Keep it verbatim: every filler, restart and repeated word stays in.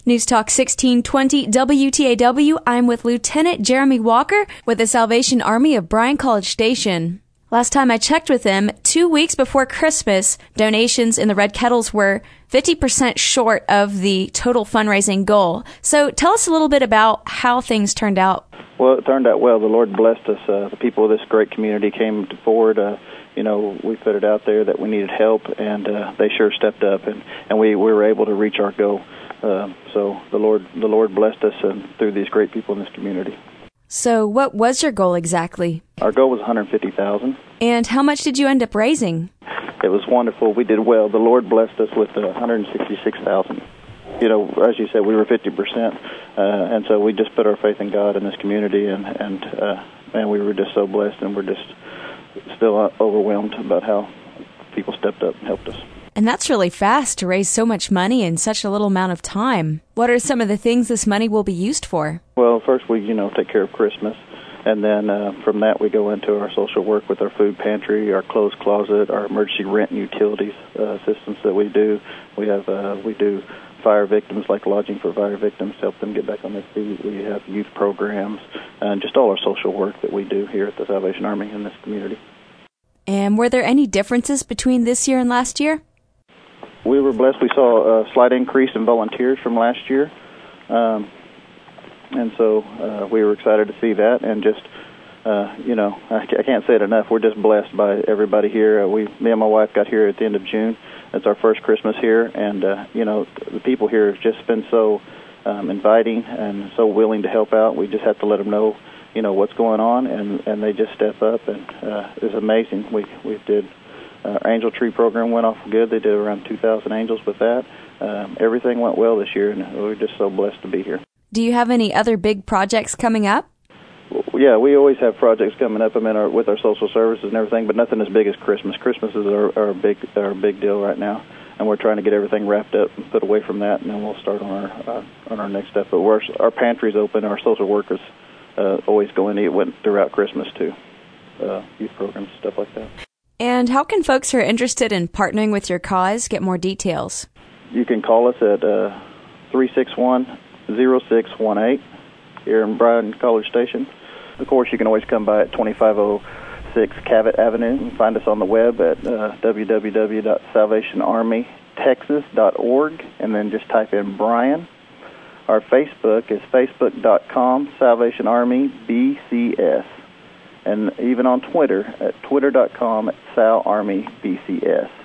News Talk sixteen twenty W T A W. I'm with Lieutenant Jeremy Walker with the Salvation Army of Bryan College Station. Last time I checked with him, two weeks before Christmas, donations in the Red Kettles were fifty percent short of the total fundraising goal. So tell us a little bit about how things turned out. Well, it turned out well. The Lord blessed us. Uh, the people of this great community came forward. Uh, you know, we put it out there that we needed help, and uh, they sure stepped up, and, and we, we were able to reach our goal. Uh, so the Lord the Lord blessed us and through these great people in this community. So what was your goal exactly? Our goal was one hundred fifty thousand dollars. And how much did you end up raising? It was wonderful. We did well. The Lord blessed us with uh, one hundred sixty-six thousand dollars. You know, as you said, we were fifty percent, uh, and so we just put our faith in God in this community, and and uh, man, we were just so blessed, and we're just still uh, overwhelmed about how people stepped up and helped us. And that's really fast to raise so much money in such a little amount of time. What are some of the things this money will be used for? Well, first we, you know, take care of Christmas, and then uh, from that we go into our social work with our food pantry, our clothes closet, our emergency rent and utilities uh, assistance that we do. We have uh, we do fire victims, like lodging for fire victims, help them get back on their feet. We have youth programs, and just all our social work that we do here at the Salvation Army in this community. And were there any differences between this year and last year? We were blessed. We saw a slight increase in volunteers from last year, um, and so uh, we were excited to see that. And just, uh, you know, I, I can't say it enough. We're just blessed by everybody here. Uh, we, me and my wife got here at the end of June. It's our first Christmas here, and uh, you know, the people here have just been so um, inviting and so willing to help out. We just have to let them know, you know, what's going on, and, and they just step up, and uh, it's amazing. We we did. Our uh, Angel Tree program went off good. They did around two thousand angels with that. Um, everything went well this year, and we're just so blessed to be here. Do you have any other big projects coming up? Well, yeah, we always have projects coming up. I mean, our, with our social services and everything, but nothing as big as Christmas. Christmas is our, our big our big deal right now, and we're trying to get everything wrapped up and put away from that, and then we'll start on our uh, on our next step. But we're, our pantry's open. Our social workers uh, always go in. It went throughout Christmas too, uh, youth programs, stuff like that. And how can folks who are interested in partnering with your cause get more details? You can call us at uh, three six one, zero six one eight here in Bryan College Station. Of course, you can always come by at twenty-five oh six Cavett Avenue and find us on the web at uh, w w w dot salvation army texas dot org, and then just type in Bryan. Our Facebook is facebook dot com Salvation Army B C S. And even on Twitter at twitter dot com Sal Army B C S.